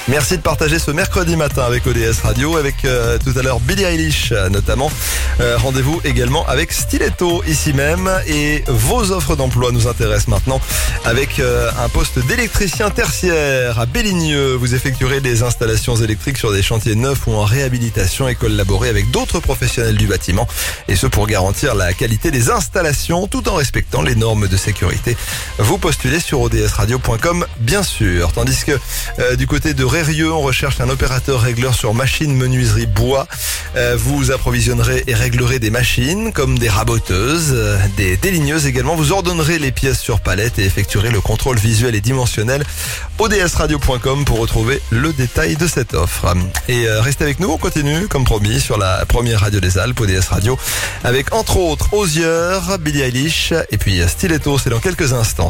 Merci de partager ce mercredi matin avec ODS Radio, avec tout à l'heure Billie Eilish notamment. Rendez-vous également avec Stiletto ici même. Et vos offres d'emploi nous intéressent maintenant avec un poste d'électricien tertiaire à Belligneux. Vous effectuerez des installations électriques sur des chantiers neufs ou en réhabilitation et collaborez avec d'autres professionnels du bâtiment. Et ce pour garantir la qualité des installations tout en respectant les normes de sécurité. Vous postulez sur odsradio.com bien sûr. Tandis que du côté de Rérieux, on recherche un opérateur régleur sur machine menuiserie bois. Vous approvisionnerez et réglerez des machines comme des raboteuses, des déligneuses également. Vous ordonnerez les pièces sur palette et effectuerez le contrôle visuel et dimensionnel. odsradio.com pour retrouver le détail de cette offre. Et restez avec nous, on continue comme promis sur la première radio des Alpes, ODS Radio, avec entre autres Osier, Billie Eilish et puis Stiletto, c'est dans quelques instants.